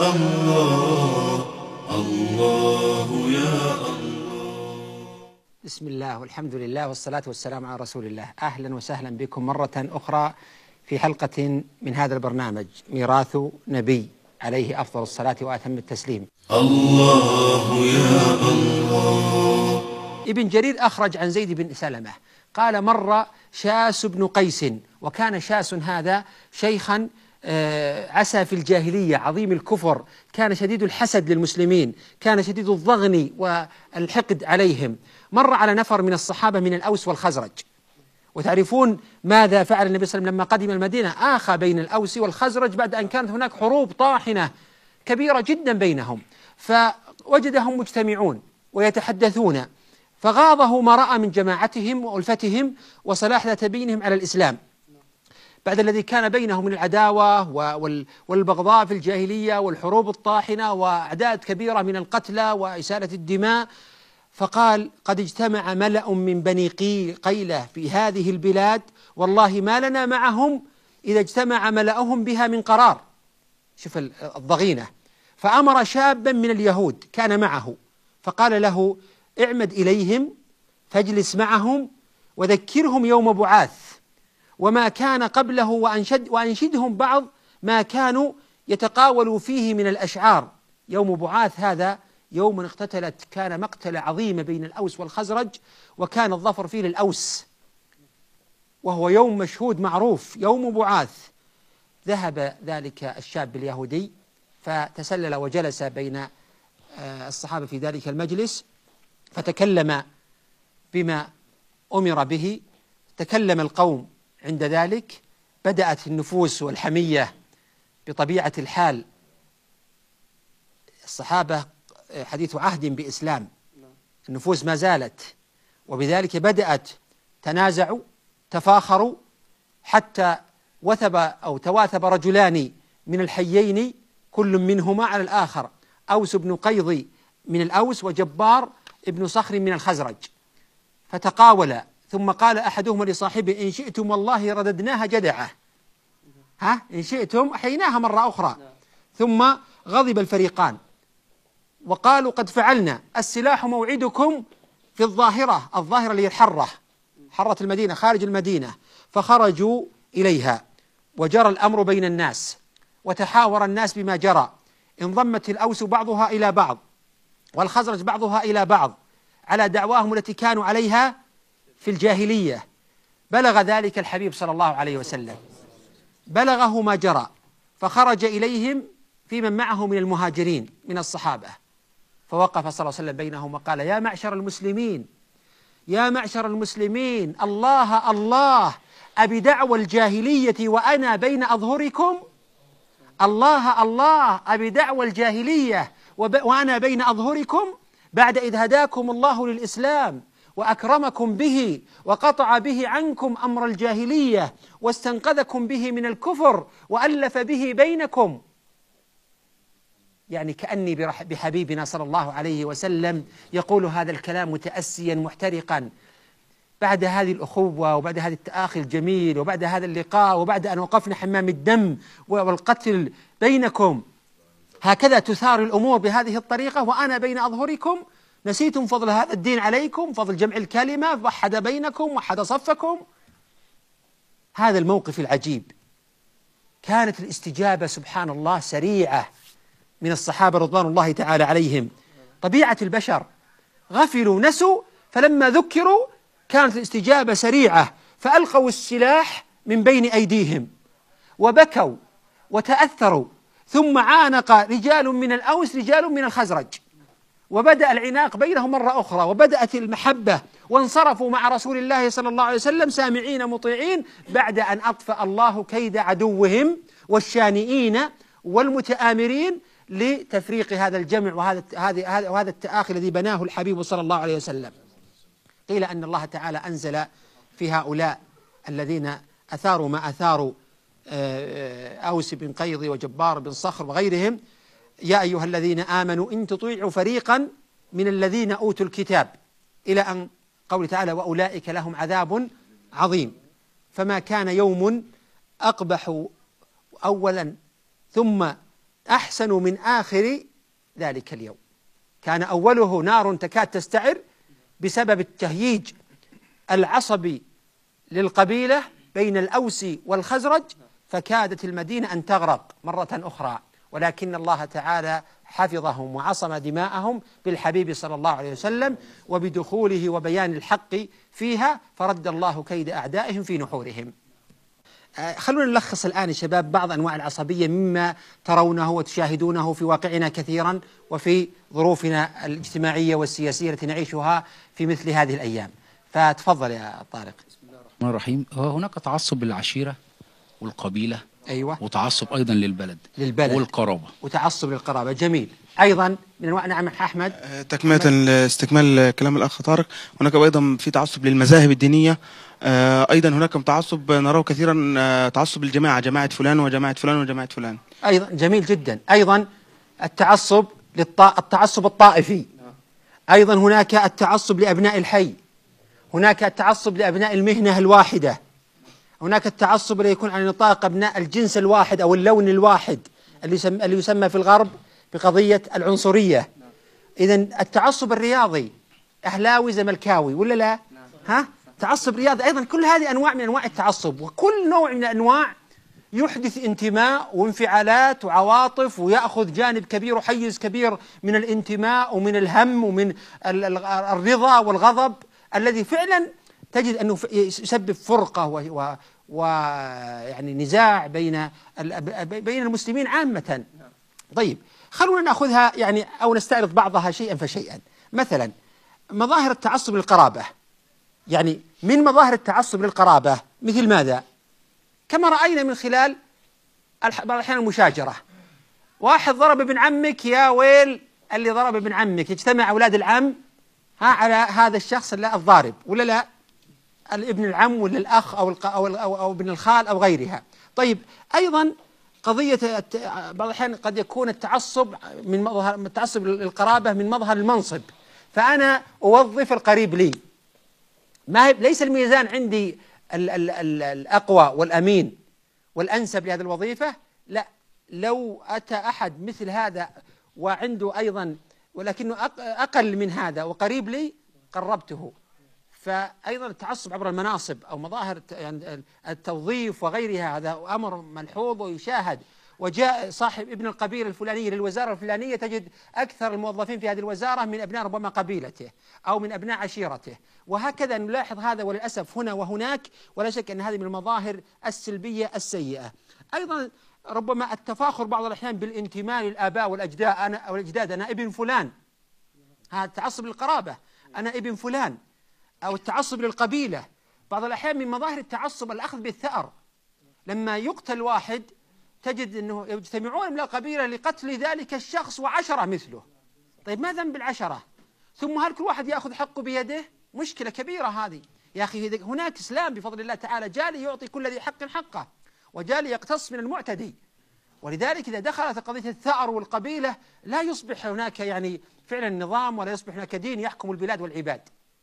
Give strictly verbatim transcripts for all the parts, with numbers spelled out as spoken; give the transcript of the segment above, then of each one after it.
الله الله يا الله. بسم الله والحمد لله والصلاة والسلام على رسول الله. أهلا وسهلا بكم مرة أخرى في حلقة من هذا البرنامج ميراث نبي عليه أفضل الصلاة وأتم التسليم. الله يا الله. ابن جرير أخرج عن زيد بن سلمة قال مر شاس بن قيس، وكان شاس هذا شيخا عسى في الجاهلية عظيم الكفر، كان شديد الحسد للمسلمين، كان شديد الضغن والحقد عليهم. مر على نفر من الصحابة من الأوس والخزرج، وتعرفون ماذا فعل النبي صلى الله عليه وسلم لما قدم المدينة؟ آخى بين الأوس والخزرج بعد أن كانت هناك حروب طاحنة كبيرة جدا بينهم، فوجدهم مجتمعون ويتحدثون، فغاضه ما رأى من جماعتهم وألفتهم وصلاح ذات بينهم على الإسلام بعد الذي كان بينهم من العداوة والبغضاء في الجاهلية والحروب الطاحنة وأعداد كبيرة من القتلى وإسالة الدماء. فقال قد اجتمع ملأ من بني قيلة في هذه البلاد، والله ما لنا معهم إذا اجتمع ملأهم بها من قرار. شوف الضغينة. فأمر شابا من اليهود كان معه فقال له اعمد إليهم فاجلس معهم وذكرهم يوم بعاث وما كان قبله، وأنشد وأنشدهم بعض ما كانوا يتقاولوا فيه من الأشعار. يوم بعاث هذا يوم اقتتلت، كان مقتل عظيم بين الأوس والخزرج، وكان الظفر فيه للأوس، وهو يوم مشهود معروف يوم بعاث. ذهب ذلك الشاب اليهودي فتسلل وجلس بين الصحابة في ذلك المجلس، فتكلم بما أمر به. تكلم القوم عند ذلك، بدأت النفوس والحمية بطبيعة الحال. الصحابة حديث عهد بإسلام، النفوس ما زالت، وبذلك بدأت تنازعوا تفاخروا حتى وثب أو تواثب رجلان من الحيين كل منهما على الآخر، أوس بن قيضي من الأوس وجبار ابن صخر من الخزرج، فتقاولا. ثم قال أحدهما لصاحبه إن شئتم والله رددناها جدعة، ها إن شئتم أحيناها مرة أخرى. ثم غضب الفريقان وقالوا قد فعلنا، السلاح موعدكم في الظاهرة، الظاهرة اللي هي الحرة، حرة المدينة خارج المدينة. فخرجوا إليها وجرى الأمر بين الناس وتحاور الناس بما جرى. انضمت الأوس بعضها إلى بعض والخزرج بعضها إلى بعض على دعواهم التي كانوا عليها في الجاهلية. بلغ ذلك الحبيب صلى الله عليه وسلم، بلغه ما جرى، فخرج إليهم في من معه من المهاجرين من الصحابة، فوقف صلى الله عليه وسلم بينهم وقال يا معشر المسلمين يا معشر المسلمين الله الله أبدعوى الجاهلية وأنا بين أظهركم، الله الله أبدعوى الجاهلية وأنا بين أظهركم بعد إذ هداكم الله للإسلام وأكرمكم به وقطع به عنكم أمر الجاهلية واستنقذكم به من الكفر وألف به بينكم. يعني كأني بحبيبنا صلى الله عليه وسلم يقول هذا الكلام متأسيا محترقا بعد هذه الأخوة وبعد هذا التآخي الجميل وبعد هذا اللقاء وبعد أن وقفنا حمام الدم والقتل بينكم. هكذا تثار الأمور بهذه الطريقة وأنا بين أظهركم. نسيتم فضل هذا الدين عليكم، فضل جمع الكلمة، وحد بينكم وحد صفكم. هذا الموقف العجيب. كانت الاستجابة سبحان الله سريعة من الصحابة رضوان الله تعالى عليهم. طبيعة البشر غفلوا نسوا، فلما ذكروا كانت الاستجابة سريعة، فألقوا السلاح من بين أيديهم وبكوا وتأثروا. ثم عانق رجال من الأوس رجال من الخزرج، وبدأ العناق بينهم مرة أخرى، وبدأت المحبة، وانصرفوا مع رسول الله صلى الله عليه وسلم سامعين مطيعين بعد أن أطفأ الله كيد عدوهم والشانئين والمتآمرين لتفريق هذا الجمع وهذا هذا وهذا التآخي الذي بناه الحبيب صلى الله عليه وسلم. قيل أن الله تعالى أنزل في هؤلاء الذين أثاروا ما أثاروا أوس بن قيضي وجبار بن صخر وغيرهم يا أيها الذين آمنوا إن تطيعوا فريقا من الذين أوتوا الكتاب إلى أن قول تعالى وأولئك لهم عذاب عظيم. فما كان يوم أقبح أولا ثم أحسن من آخر ذلك اليوم. كان أوله نار تكاد تستعر بسبب التهييج العصبي للقبيلة بين الأوس والخزرج، فكادت المدينة أن تغرق مرة أخرى، ولكن الله تعالى حفظهم وعصم دماءهم بالحبيب صلى الله عليه وسلم وبدخوله وبيان الحق فيها، فرد الله كيد أعدائهم في نحورهم. خلونا نلخص الآن يا شباب بعض أنواع العصبية مما ترونه وتشاهدونه في واقعنا كثيرا وفي ظروفنا الاجتماعية والسياسية التي نعيشها في مثل هذه الأيام. فتفضل يا طارق. بسم الله الرحمن الرحيم. هناك تعصب للعشيرة والقبيلة، أيوة، وتعصب أيضا للبلد للبلد والقرابة، وتعصب للقرابة. جميل. أيضا من أنواع، نعم أحمد. تكملة استكمال كلام الأخ طارق، هناك أيضا في تعصب للمذاهب الدينية. أيضا هناك تعصب نراه كثيرا، تعصب الجماعة، جماعة فلان وجماعة فلان وجماعة فلان. أيضا جميل جدا. أيضا التعصب للتعصب الطائفي. أيضا هناك التعصب لأبناء الحي، هناك التعصب لأبناء المهنة الواحدة، هناك التعصب اللي يكون على نطاق أبناء الجنس الواحد أو اللون الواحد اللي يسمى, اللي يسمى في الغرب بقضية العنصرية. إذن التعصب الرياضي، أهلاوي زملكاوي ولا لا؟ ها؟ تعصب رياضي أيضا. كل هذه أنواع من أنواع التعصب، وكل نوع من الأنواع يحدث انتماء وانفعالات وعواطف، ويأخذ جانب كبير وحيز كبير من الانتماء ومن الهم ومن الرضا والغضب، الذي فعلا تجد أنه يسبب فرقة و, و يعني نزاع بين بين المسلمين عامة. طيب خلونا نأخذها يعني أو نستعرض بعضها شيئا فشيئا. مثلا مظاهر التعصب للقرابة، يعني من مظاهر التعصب للقرابة مثل ماذا؟ كما رأينا من خلال بعض الأحيان المشاجرة، واحد ضرب ابن عمك، يا ويل اللي ضرب ابن عمك، يجتمع أولاد العم ها على هذا الشخص الضارب ولا لا؟ الابن العم ولا الأخ أو أو أو, أو ابن الخال أو غيرها. طيب أيضا قضية بعض الأحيان قد يكون التعصب من مظهر التعصب للقرابة من مظهر المنصب، فأنا أوظف القريب لي، ما ليس الميزان عندي ال ال ال الأقوى والأمين والأنسب لهذه الوظيفة، لا، لو أتى أحد مثل هذا وعنده أيضا ولكنه أقل من هذا وقريب لي قربته. فأيضا التعصب عبر المناصب أو مظاهر يعني التوظيف وغيرها، هذا أمر ملحوظ ويشاهد. وجاء صاحب ابن القبيلة الفلانية للوزارة الفلانية، تجد أكثر الموظفين في هذه الوزارة من أبناء ربما قبيلته أو من أبناء عشيرته، وهكذا نلاحظ هذا وللأسف هنا وهناك، ولا شك أن هذه من المظاهر السلبية السيئة. أيضا ربما التفاخر بعض الأحيان بالانتماء للآباء والأجداد، أنا أو الأجداد أنا ابن فلان، هذا التعصب للقرابة، أنا ابن فلان، أو التعصب للقبيلة. بعض الأحيان من مظاهر التعصب الأخذ بالثأر، لما يقتل واحد تجد أنه يجتمعون من القبيلة لقتل ذلك الشخص وعشرة مثله. طيب ما ذنب العشرة؟ ثم هل كل واحد يأخذ حقه بيده؟ مشكلة كبيرة هذه يا أخي. هناك إسلام بفضل الله تعالى جالي يعطي كل ذي حق حقه، وجالي يقتص من المعتدي. ولذلك إذا دخلت قضية الثأر والقبيلة لا يصبح هناك يعني فعلا نظام، ولا يصبح هناك دين يحكم البلاد والعباد.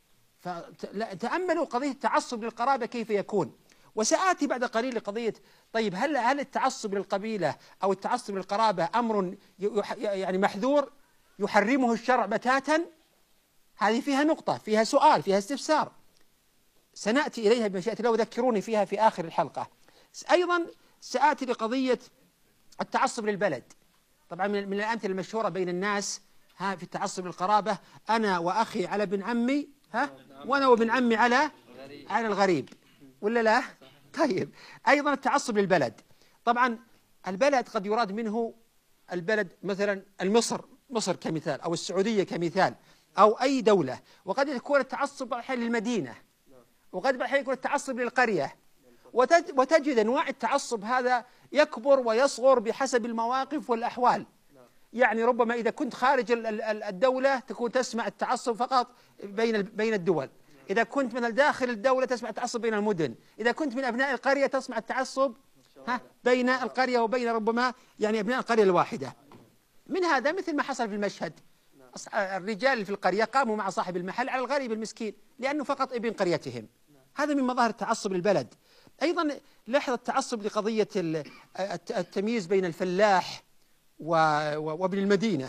فتأملوا قضية التعصب للقرابة كيف يكون. وسآتي بعد قليل لقضية طيب هل هل التعصب للقبيلة أو التعصب للقرابة أمر يعني محذور يحرمه الشرع بتاتا؟ هذه فيها نقطة، فيها سؤال، فيها استفسار، سنأتي إليها بمشيئة الله، وذكروني فيها في آخر الحلقة. أيضا سآتي لقضية التعصب للبلد. طبعا من الأمثلة المشهورة بين الناس ها في التعصب للقرابة، أنا وأخي على ابن عمي، ها وأنا وابن عمي على على الغريب ولا لا؟ طيب أيضا التعصب للبلد. طبعا البلد قد يراد منه البلد مثلا المصر، مصر كمثال، أو السعودية كمثال، أو أي دولة. وقد يكون التعصب أحيانا للمدينة، وقد أحيانا يكون التعصب للقرية. وتجد أنواع التعصب هذا يكبر ويصغر بحسب المواقف والأحوال. يعني ربما إذا كنت خارج الدولة تكون تسمع التعصب فقط بين بين الدول، إذا كنت من داخل الدولة تسمع التعصب بين المدن، إذا كنت من أبناء القرية تسمع التعصب ها بين القرية وبين ربما يعني أبناء القرية الواحدة. من هذا مثل ما حصل في المشهد، الرجال في القرية قاموا مع صاحب المحل على الغريب المسكين لأنه فقط ابن قريتهم. هذا من مظاهر التعصب للبلد. أيضا لاحظ التعصب لقضية التمييز بين الفلاح وابن المدينة،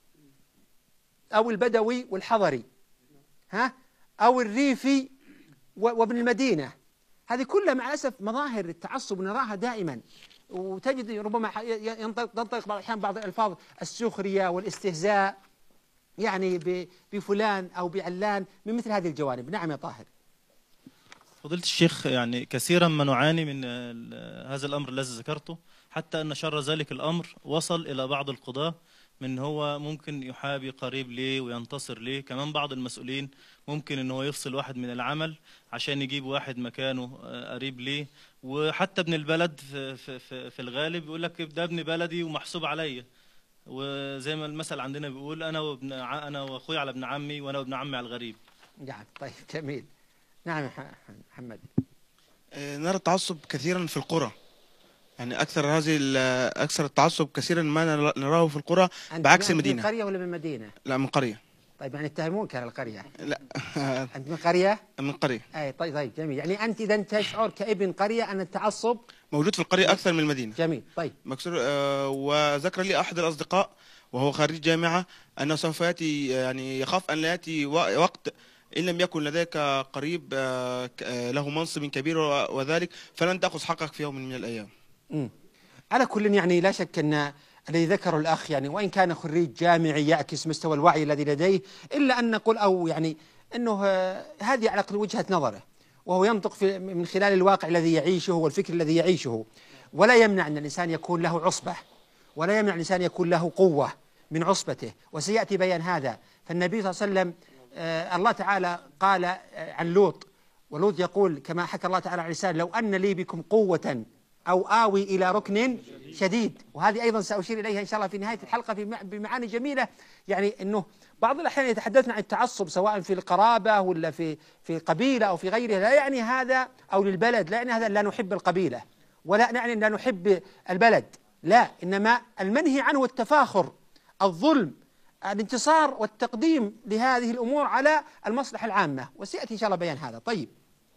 أو البدوي والحضري، ها، أو الريفي وابن المدينة. هذه كلها مع الأسف مظاهر التعصب نراها دائما، وتجد ربما ينطق بعض الأحيان بعض الألفاظ السخرية والاستهزاء يعني بفلان أو بعلان من مثل هذه الجوانب. نعم يا طاهر. فضيلة الشيخ، يعني كثيرا ما نعاني من هذا الأمر الذي ذكرته، حتى أن شر ذلك الأمر وصل إلى بعض القضاة من هو ممكن يحابي قريب ليه وينتصر ليه. كمان بعض المسؤولين ممكن ان هو يفصل واحد من العمل عشان يجيب واحد مكانه قريب ليه. وحتى ابن البلد في, في, في الغالب يقول لك ده ابن بلدي ومحسوب عليا، وزي ما المثل عندنا بيقول انا وابن انا واخوي على ابن عمي وانا وابن عمي على الغريب. نعم طيب جميل. نعم محمد. نرى التعصب كثيرا في القرى، يعني اكثر هذه اكثر التعصب كثيرا ما نراه في القرى بعكس المدينه. من قريه ولا من مدينه؟ لا من قريه. طيب يعني يتهمونك على القريه؟ لا انت من قريه؟ من قريه. اي طيب طيب جميل. يعني انت اذا تشعر كابن قريه ان التعصب موجود في القريه اكثر من المدينه. جميل طيب. مكسور. آه وذكر لي احد الاصدقاء وهو خريج جامعه انه سوف ياتي، يعني يخاف ان لا ياتي وقت إن لم يكن لديك قريب له منصب كبير وذلك فلن تأخذ حقك في يوم من الأيام. امم على كل يعني لا شك أن الذي ذكره الأخ يعني وإن كان خريج جامعي يعكس مستوى الوعي الذي لديه، إلا أن نقول أو يعني أنه هذه على وجهة نظره، وهو ينطق في من خلال الواقع الذي يعيشه والفكر الذي يعيشه، ولا يمنع أن الإنسان يكون له عصبة، ولا يمنع الإنسان يكون له قوة من عصبته، وسيأتي بيان هذا. فالنبي صلى الله عليه وسلم آه الله تعالى قال آه عن لوط، ولوط يقول كما حكى الله تعالى عن لسان: لو أن لي بكم قوة أو آوي إلى ركن شديد. وهذه أيضا سأشير إليها إن شاء الله في نهاية الحلقة بمعاني جميلة، يعني أنه بعض الأحيان يتحدثنا عن التعصب سواء في القرابة ولا في في قبيلة أو في غيرها، لا يعني هذا أو للبلد، لا يعني هذا لا نحب القبيلة ولا يعني لا نحب البلد، لا، إنما المنهي عنه التفاخر، الظلم، الانتصار والتقديم لهذه الأمور على المصلحة العامة، وسيأتي إن شاء الله بيان هذا. طيب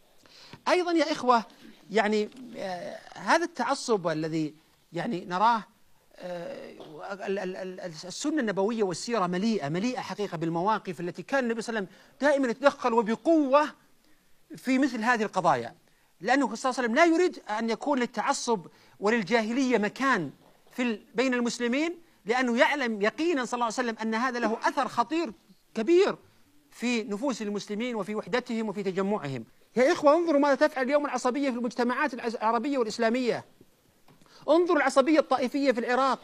أيضا يا إخوة يعني آه هذا التعصب الذي يعني نراه آه السنة النبوية والسيرة مليئة مليئة حقيقة بالمواقف التي كان النبي صلى الله عليه وسلم دائما يتدخل وبقوة في مثل هذه القضايا، لأنه صلى الله عليه وسلم لا يريد أن يكون للتعصب وللجاهلية مكان في بين المسلمين، لأنه يعلم يقينا صلى الله عليه وسلم أن هذا له أثر خطير كبير في نفوس المسلمين وفي وحدتهم وفي تجمعهم. يا إخوة انظروا ماذا تفعل اليوم العصبية في المجتمعات العربية والإسلامية. انظروا العصبية الطائفية في العراق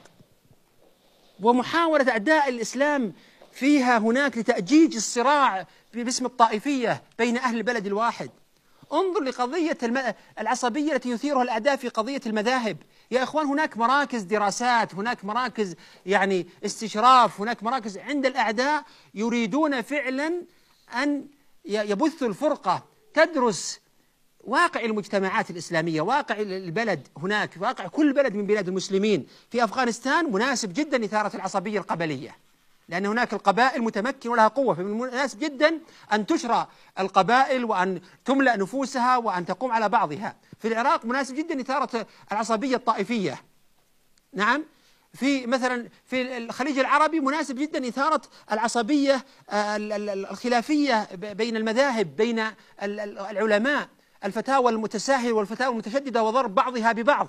ومحاولة أعداء الإسلام فيها هناك لتأجيج الصراع باسم الطائفية بين أهل البلد الواحد. انظر لقضية العصبية التي يثيرها الأعداء في قضية المذاهب. يا إخوان هناك مراكز دراسات، هناك مراكز يعني استشراف، هناك مراكز عند الأعداء يريدون فعلا أن يبثوا الفرقة، تدرس واقع المجتمعات الإسلامية، واقع البلد هناك، واقع كل بلد من بلاد المسلمين. في أفغانستان مناسب جدا إثارة العصبية القبلية، لأن هناك القبائل متمكنة ولها قوة، فمن المناسب جدا أن تشرى القبائل وأن تملأ نفوسها وأن تقوم على بعضها. في العراق مناسب جدا إثارة العصبية الطائفية. نعم. في مثلا في الخليج العربي مناسب جدا إثارة العصبية الخلافية بين المذاهب، بين العلماء، الفتاوى المتساهلة والفتاوى المتشددة وضرب بعضها ببعض،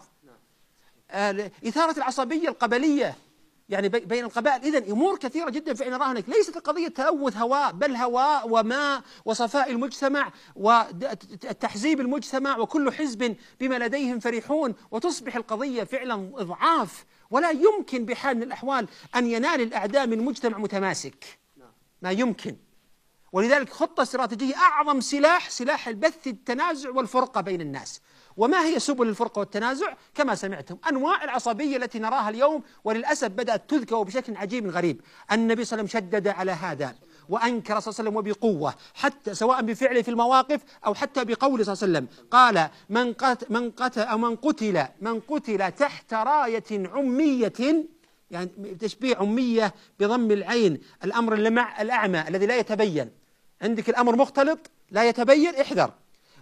إثارة العصبية القبلية يعني بين القبائل. إذن أمور كثيرة جدا فعلا نراها هناك. ليست القضية تلوث هواء، بل هواء وماء وصفاء المجتمع وتحزيب المجتمع، وكل حزب بما لديهم فرحون، وتصبح القضية فعلا إضعاف، ولا يمكن بحال من الأحوال أن ينال الأعداء من مجتمع متماسك، ما يمكن. ولذلك خطة استراتيجية أعظم سلاح سلاح البث التنازع والفرقة بين الناس. وما هي سبل الفرقة والتنازع؟ كما سمعتم أنواع العصبية التي نراها اليوم، وللأسف بدأت تذكر بشكل عجيب غريب. النبي صلى الله عليه وسلم شدد على هذا وأنكر صلى الله عليه وسلم وبقوة، حتى سواء بفعله في المواقف أو حتى بقوله صلى الله عليه وسلم. قال: من قتل من قتل أو من قتل من قتل تحت راية عمية، يعني تشبيه عمية بضم العين، الأمر اللمع الأعمى الذي لا يتبين. عندك الأمر مختلط لا يتبين، احذر.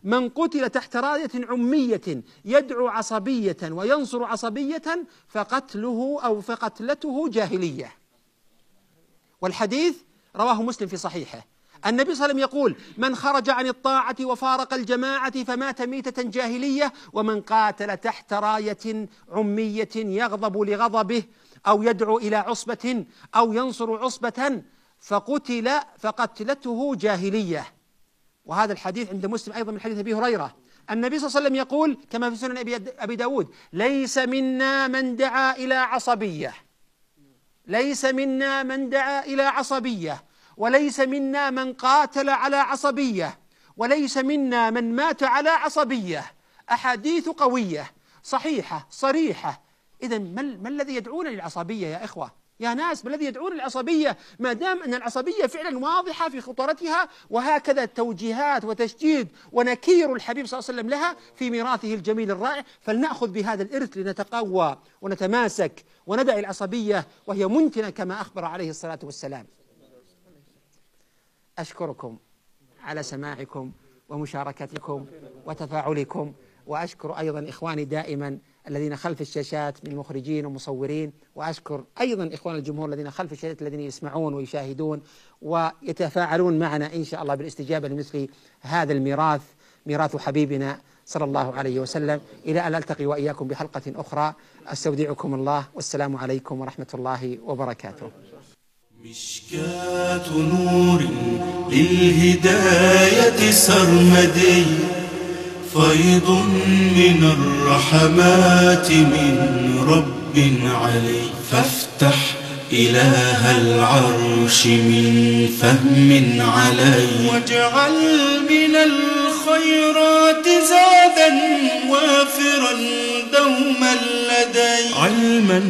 من قتل تحت راية عمية يدعو عصبية وينصر عصبية فقتله أو فقتلته جاهلية. والحديث رواه مسلم في صحيحه. النبي صلى الله عليه وسلم يقول: من خرج عن الطاعة وفارق الجماعة فمات ميتة جاهلية، ومن قاتل تحت راية عمية يغضب لغضبه أو يدعو إلى عصبة أو ينصر عصبة فقتل فقتلته جاهلية. وهذا الحديث عند مسلم أيضا من حديث أبي هريرة. النبي صلى الله عليه وسلم يقول كما في سنن أبي داود: ليس منا من دعا إلى عصبية، ليس منا من دعا إلى عصبية، وليس منا من قاتل على عصبية، وليس منا من مات على عصبية. أحاديث قوية صحيحة صريحة. إذن ما الذي يدعون للعصبية يا إخوة؟ يا ناس، ما الذي يدعون للعصبية ما دام أن العصبية فعلا واضحة في خطورتها، وهكذا التوجيهات وتشديد ونكير الحبيب صلى الله عليه وسلم لها في ميراثه الجميل الرائع؟ فلنأخذ بهذا الإرث لنتقوى ونتماسك وندع العصبية وهي منتنة كما أخبر عليه الصلاة والسلام. أشكركم على سماعكم ومشاركتكم وتفاعلكم، وأشكر أيضا إخواني دائما الذين خلف الشاشات من مخرجين ومصورين، وأشكر أيضا إخوان الجمهور الذين خلف الشاشات الذين يسمعون ويشاهدون ويتفاعلون معنا إن شاء الله بالاستجابة لمثل هذا الميراث، ميراث حبيبنا صلى الله عليه وسلم. إلى أن ألتقي وإياكم بحلقة أخرى، أستودعكم الله، والسلام عليكم ورحمة الله وبركاته. مشكاة نور للهداية سرمدي، فيض من الرحمات من رب علي. فافتح إله العرش من فهم علي، واجعل من الخيرات زادا وافرا دوما لدي. علما